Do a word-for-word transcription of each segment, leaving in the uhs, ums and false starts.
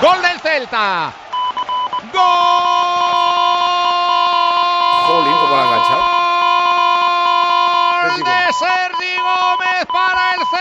Gol del Celta. ¡Gol! Jolín, cómo lo ha enganchado. ¡Gol de Sergi Gómez para el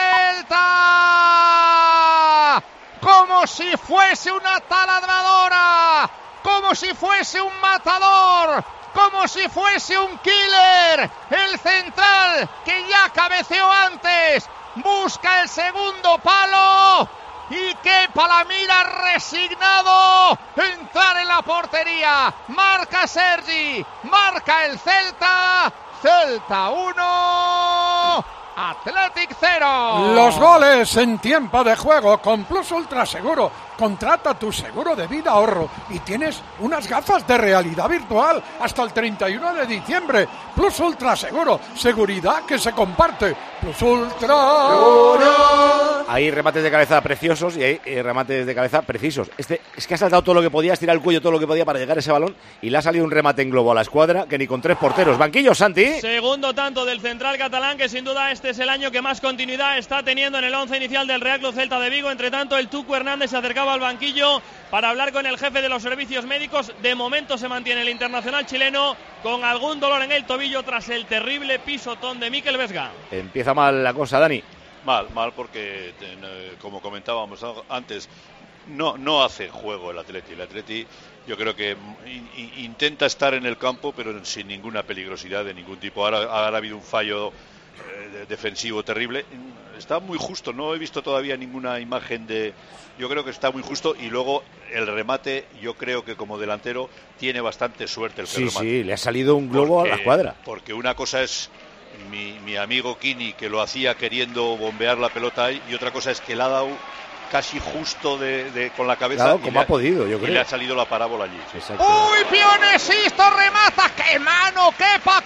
Celta! Como si fuese una taladradora, como si fuese un matador, como si fuese un killer. El central, que ya cabeceó antes, busca el segundo palo y quepa la mira, resignado, entrar en la portería. Marca Sergi, marca el Celta. Celta uno, Athletic cero. Los goles en tiempo de juego con Plus Ultra Seguro. Contrata tu seguro de vida ahorro y tienes unas gafas de realidad virtual hasta el treinta y uno de diciembre. Plus Ultra Seguro, seguridad que se comparte. Plus Ultra Seguro. Hay remates de cabeza preciosos y hay eh, remates de cabeza precisos. Este es que ha saltado todo lo que podía, estirar el cuello todo lo que podía para llegar a ese balón y le ha salido un remate en globo a la escuadra que ni con tres porteros. Banquillo, Santi. Segundo tanto del central catalán, que sin duda este es el año que más continuidad está teniendo en el once inicial del Real Club Celta de Vigo. Entre tanto, el Tucu Hernández se acercaba al banquillo para hablar con el jefe de los servicios médicos. De momento se mantiene el internacional chileno con algún dolor en el tobillo tras el terrible pisotón de Mikel Vesga. Empieza mal la cosa, Dani. Mal, mal porque, como comentábamos antes, no, no hace juego el Atleti. El Atleti yo creo que in, intenta estar en el campo, pero sin ninguna peligrosidad de ningún tipo. Ahora, ahora ha habido un fallo eh, defensivo terrible. Está muy justo, no he visto todavía ninguna imagen de... Yo creo que está muy justo y luego el remate, yo creo que como delantero tiene bastante suerte el Sí, remate. sí, le ha salido un globo porque, a la cuadra. Porque una cosa es mi, mi amigo Kini, que lo hacía queriendo bombear la pelota ahí, y otra cosa es que le ha dado casi justo de, de, con la cabeza. Claro, y como le ha podido, yo y creo. le ha salido la parábola allí. Exacto. ¡Uy, Pionesisto remata! ¡Qué mano! ¡Quepa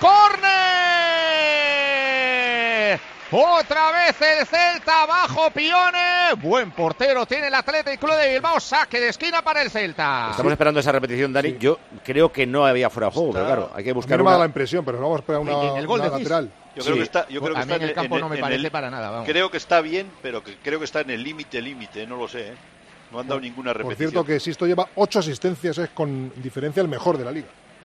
córner! Otra vez el Celta abajo, Pione. Buen portero tiene el Athletic Club de Bilbao. Saque de esquina para el Celta. Estamos esperando esa repetición, Dani. Sí. Yo creo que no había fuera de juego, Está... pero claro, hay que buscar a mí no me una... da la impresión, pero no vamos a esperar una, el gol una de lateral. Yo creo sí. que está, yo creo que a está mí en el campo en, no me en parece el, para nada. Vamos. Creo que está bien, pero que, creo que está en el límite, límite, no lo sé. ¿eh? No han dado ninguna repetición. Por cierto que Sisto lleva ocho asistencias, es con diferencia el mejor de la liga.